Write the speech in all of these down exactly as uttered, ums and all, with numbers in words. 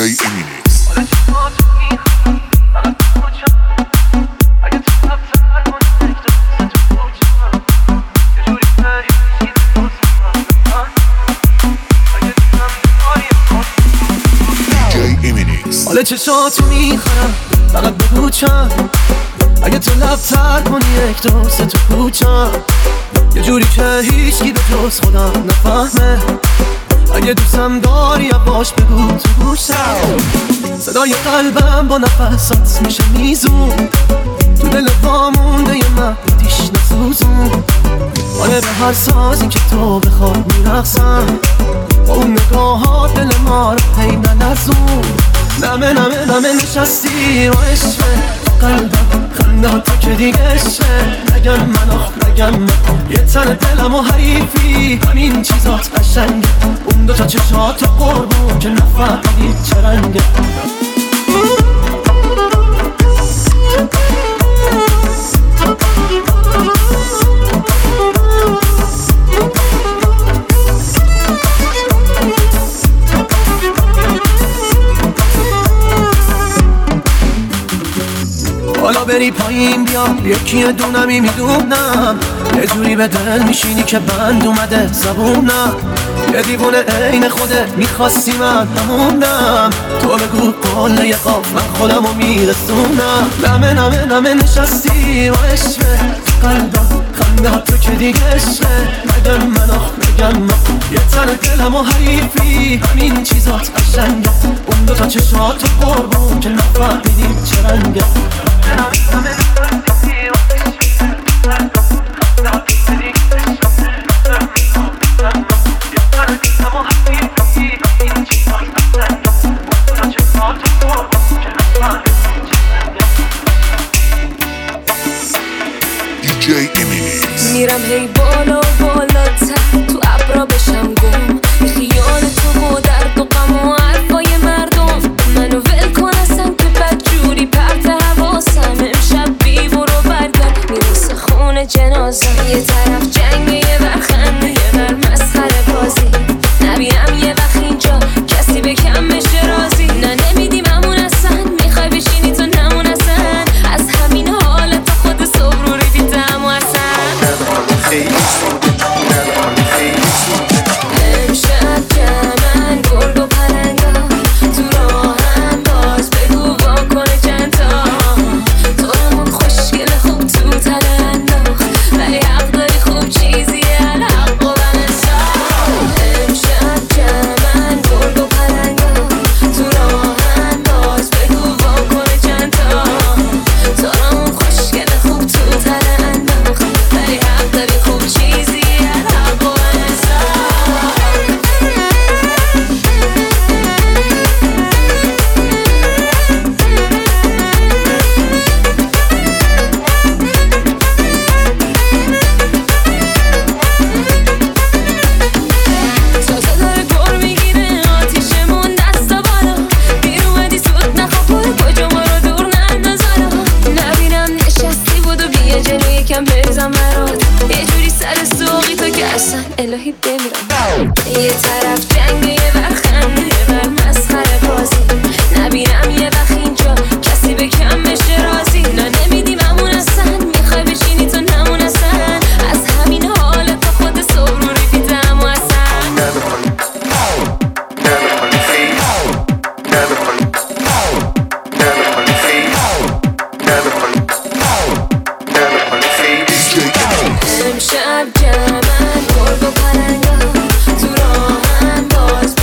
Eminix. حالا چشاتو میخورم فقط بگو چند اگه تو لبتر کنی یک دو سه تو کوچم یه جوری که هیچکی به جز خودم نفهمه اگه دوستم داری یا باش بگو تو گوشم صدای قلبم با نفسات میشه میزون تو دل وامونده یه مهدیش نسوزون آره به هر سازی که تو بخواد میرقصم با اون نگاهات دل ما رو هی نلرزون نمه نمه نمه نشستی و عشقه قلبم خنده تو که دیگه عشقه نگم من آخ نگم من یه تن دلم و حریفی همین چیزات قشنگه اون دوتا چشات و قربون که نفهمیدی چه رنگه حالا بری پایین بیا یکی دونمی میدونم یه جوری به دل میشینی که بند اومده زبونم یه دیوونه عین خوده میخواستی من همونم تو بگو کل یه قاف من خودمو میرسونم نمه نمه نمه نشستی و عشقه قلبم خنده تو که دیگه عشقه نگم من آخ نگم من یه تن دلم و حریفی همین چیزات قشنگه اون دوتا چشات و قربون که نفهمیدی چه رنگه میرم هی بالا بالا تر تو ابرا بشم گم بی خیال تو و درد و غم و حرفای مردم منو ول کن اصلا که بدجوری پرت حواسم امشب بی برو برگرد میرسه خونه جنازم یه طرف جنگه یه ور خنده یه ور مسخره بازی نبینم یه وقت اینجا کسی به کم بشه راضی نه نمیدیم همون اصلا میخوای بشینی تو نمون اصلا از همین حالت خود صبح رو ریدیدم و اصلا امشب جمعن گرگ و پرنگا تو راهن باز بگو واکنه چند تا تو همون خوشگل خوب تو تله انداخت ولی حق داری خوب چیزیه الحق و بنسا امشب جمعن گرگ و پرنگا تو راهن باز بگو واکنه چند تا تو همون خوشگل خوب تو تله انداخت ولی حق داری خوب چیزیه الحق و بنسا تازه داره پر میگیره آتیشمون دستا بالا دیر اومدی سود نخواه برو کجا ما رو دور نندازالا نبینم نشستی بودو بیا جلو یکم بریزم برات یه جوری سر سوقی تو که اصلا الهی بمیرم یه طرف جنگه یه ور خنده یه ور مسخره بازی نبینم یه وقت اینجا کسی به کم بشه راضی نه نمیدیم همون اصلا میخوای بشینی تو نمون اصلا از همین حالت تا خود صبح رو ریدیدم و اصلا امشب جمعن گرگ و پرنگا تو راهن باز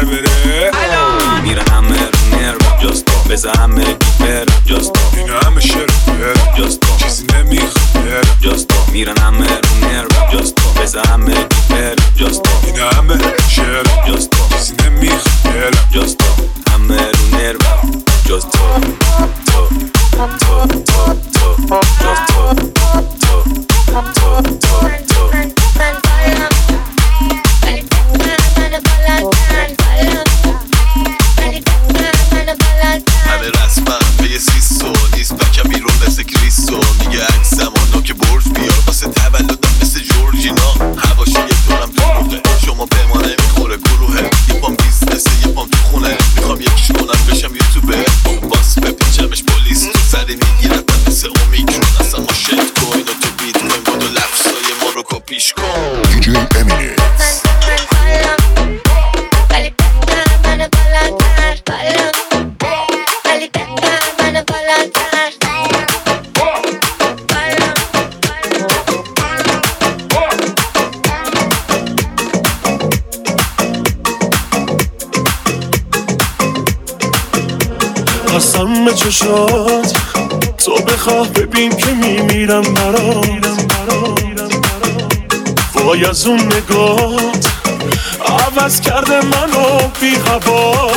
بره میره همه رو نرم جاستا بزه همه برم جاستا اینا همه شرم برم جاستا چیزی نمیخوام برم جاستا میرن همه رو نرم جاستا بزه همه برم جاستا اینا همه شرم جاستا چیزی نمیخوام برم جاستا همه رو نرم جاستا تو تو تو تو جاستا تو تو تو تو همه رسمم به یه سیسو نیست بکم بیرون مثل کریسو میگه عکس زمانا که برج بیار واسه تولدم مثل جورجینا هواشی یه دورم دروغه شما به ما نمیخوره گروهه یه پام بیزنسه یه پام تو خونه میخوام یکیش کنم بشم یوتیوبر باس بپیچمش پلیس تو سری میگیرم مثل اومیکرون اصلا ما شد کوین و تو بیت کوین بود و لفظای ما رو کپیش کن دیجی امینه قسم به چشات تو بخواه ببین که میمیرم برات وای از اون نگات عوض کرده منو بی هوا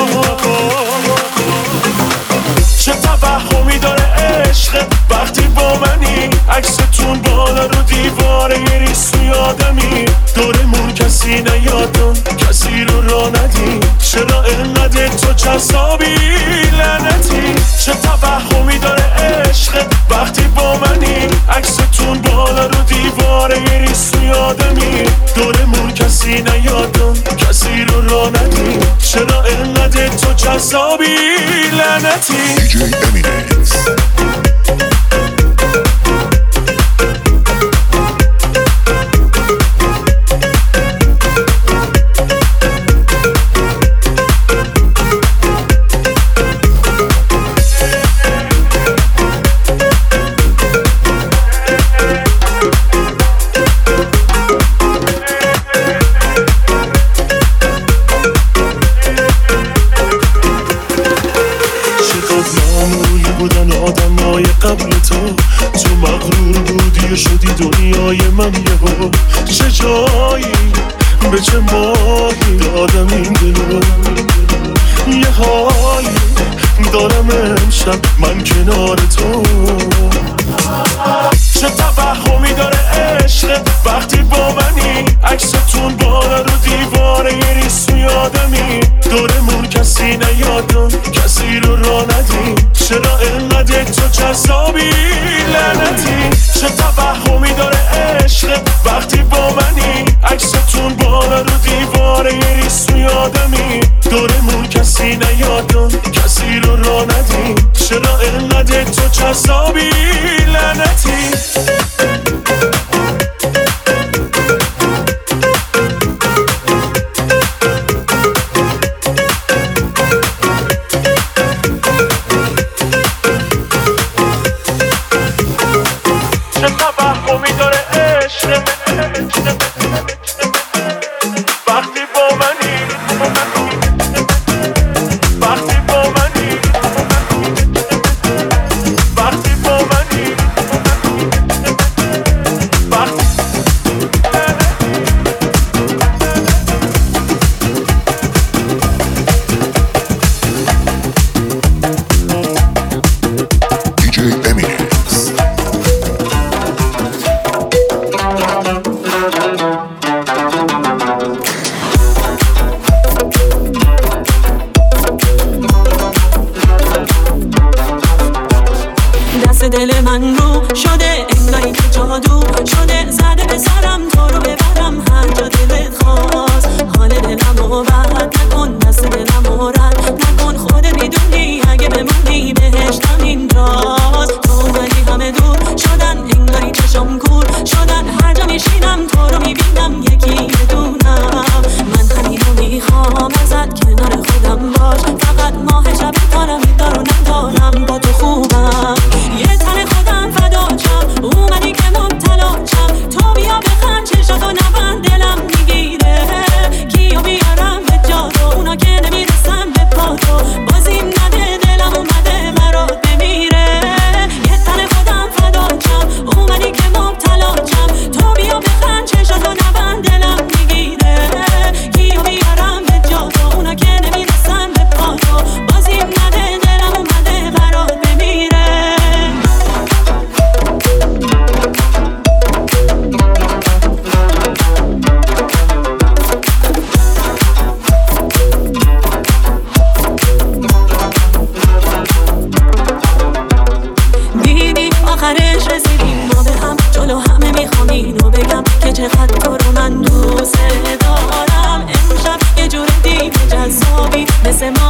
چه توهمی داره عشق وقتی با منی عکستون بالا رو دیواره یه ریسوی آدمی دورمون کسی نیادم کسی رو را ندی چرا اینقدر تو جذابی لعنتی چه توهمی داره عشق وقتی با منی عکستون بالا رو دیواره یه ریسوی آدمی دورمون کسی نیادم کسی رو را ندی چرا اینقدر تو جذابی لعنتی دیجی امینه قبل تو تو مغرور بودی و شدی دنیای من یهو چه جایی به چه ماهی دادم این دلو یه حالی دارم امشب من کنار تو چه توهمی داره عشق وقتی با منی عکستون بالا رو دیواره یه ریسوی آدمی دورمون کسی نیادم کسی رو را ندی چرا اینقدر تو جذابی لعنتی چه توهمی داره عشق وقتی با منی عکستون بالا رو دیواره یه ریسوی آدمی دورمون کسی نیادم کسی رو را ندی چرا اینقدر تو جذابی لعنتی دل من رو شده انگاری که جادو شده زده به سرم تو رو ببرم هر جا دلت خواست حال دلم رو بد نکن دست دلم رو رد نکن خود میدونی اگه بمونی بهشتم اینجاست تو ولی همه دور شدن انگاری چشم کور شدن هر جا میشینم تو رو میبینم یکی یه دونم من همین رو میخوام ازت کنار خودم باش فقط ماه شب تارم میدار و ندارم با تو خوبم یه تن خودم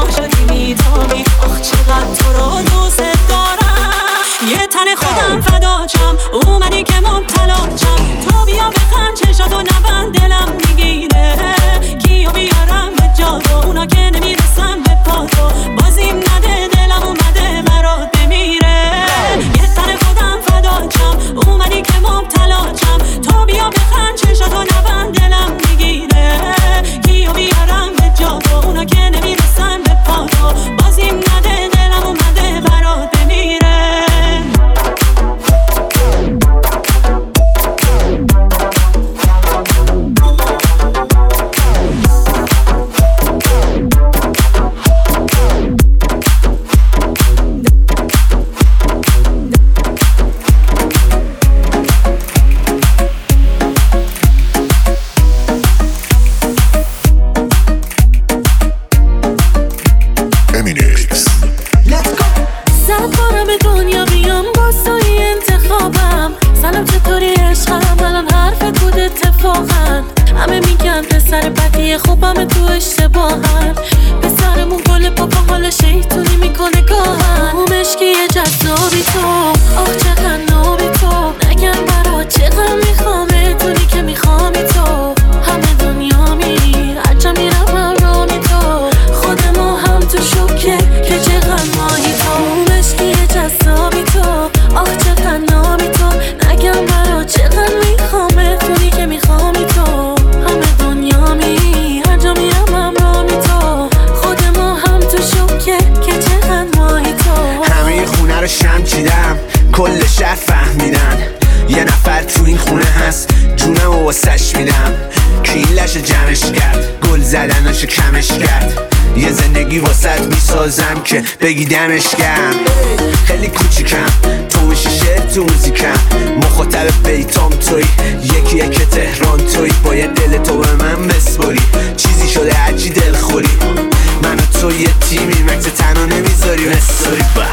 ما شدی میدانی آخ چقدر تو رو دوست دارم. یه تن خودم فداچم اومدی که مبتلاچم، تو بیا بخند چشاتو نبند دلم میگیره، کیو بیارم به جادو اونا که نمیرسن به پاتو، بازیم نده دلم اومده برات بمیره. یه تن خودم فداچم اومدی که مبتلاچم، تو بیا بخند چشاتو نبند دلم میگیره، کیو بیارم به جادو اونا که نمیرسن به پاتو، بازیم نده دلم اومده برات بمیره. خوبم تو اشتباهن پسرمون گل پاپا حال شیطونی میکنه گاهن، اون مشکی جذابی تو آخ چقدر نابی تو، نگم برا چقدر میخوامه تونی که میخوامی تو، همه دنیا میری هرچه میرم همرامی تو، خود ما هم تو شوکه که چقدر ماهی تو، اون مشکی جذابی تو آخ چقدر نابی تو، نگم برا چقدر میخوامه تونی که میخوامی تو، همه دنیا میری هرجا میرم همرامی تو، خود ما هم تو شوکه که چقدر ماهی تو. همه خونه رو شم چیدم کل شهر فهمیدن یه نفر تو این خونه هست جونم و واسش میدم، کیلش جمعش کرد گل زدناشو کمش کرد، یه زندگی واسط میسازم که بگی دمش گرم، خیلی کوچیکم تو میشی شعر تو موزیکم، مخاطب بیتام توی یکی یک تهران توی، باید دل تو به من بسپاری چیزی شده عجی دلخوری، من و تو یه تیمی مکس تنها نمیذاری بساری با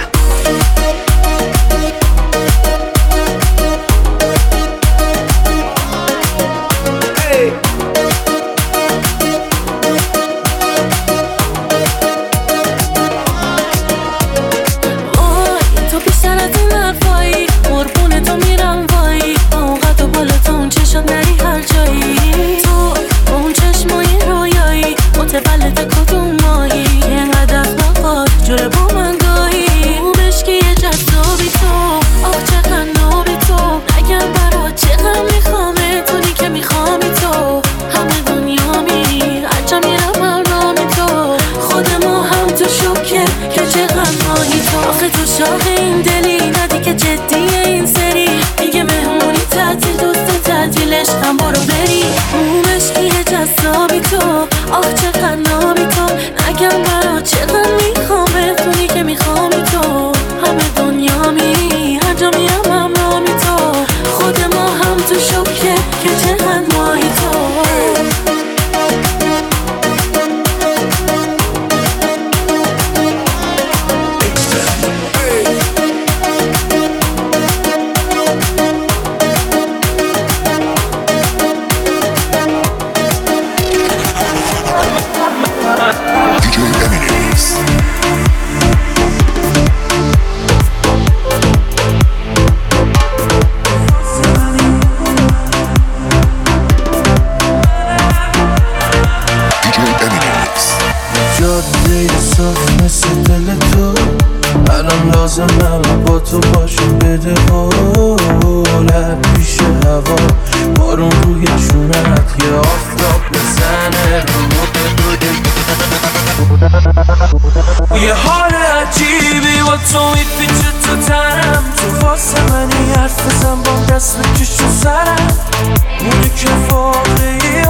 یه حال عجیبی با تو میپیچه تو تنم، تو واسه منی حرف بزن با دست بکش رو سرم، اونی که واقعی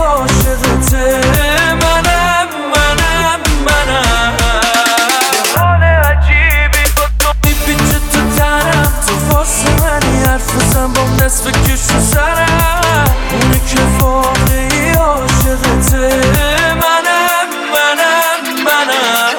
عاشقته منم منم منم. یه حال عجیبی با تو میپیچه تو تنم، تو واسه منی حرف بزن با دست بکش رو سرم، اونی که واقعی عاشقته منم منم منم.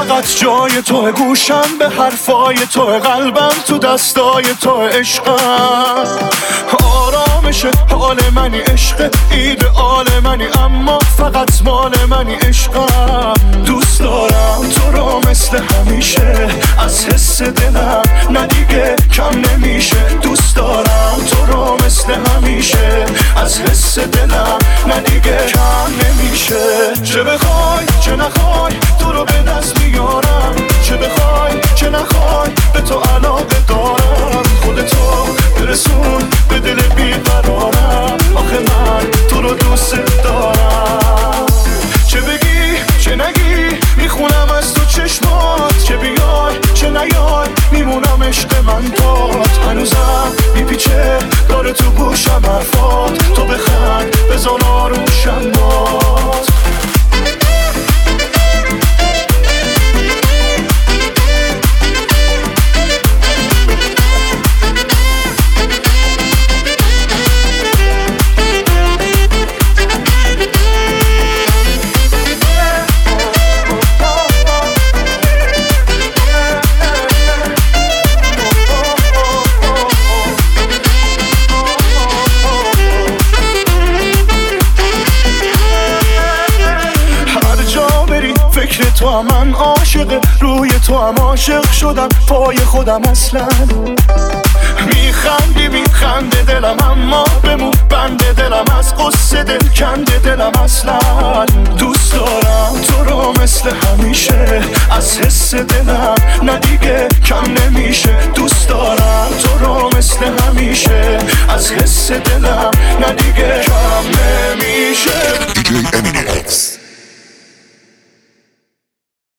فقط جای تو، گوشم به حرفای تو، قلبم تو دستای تو، عشقم آرامش حال منی، عشق ایدئال منی، اما فقط مال منی، عشقم دوست دارم تو رو مثل همیشه، از حس دلم نه دیگه کم نمیشه، دوست دارم تو رو مثل همیشه، از حس دلم نه دیگه کم نمیشه. چه بخوای چه نخوای تو رو به دست میارم، چه بخوای چه نخوای به تو علاقه دارم، خودتو برسون به دل بیقرارم، آخه من تو رو دوست دارم. چه بگی چه نگی میخونم از تو چشمات، چه بیای چه نیای میمونم عشق من باد، هنوزم میپیچه داره تو گوشم حرفات، تو بخند بزن آروشم باد. تو هم من عاشق، روی تو هم عاشق شدم، پای خودم اصلا میخندی میخنده دلم، اما بمون بنده دلم، از قصه دل کنده دلم، اصلا دوست دارم تو رو مثل همیشه، از حس دلم نه دیگه کم نمیشه، دوست دارم تو رو مثل همیشه، از حس دلم نه دیگه کم نمیشه.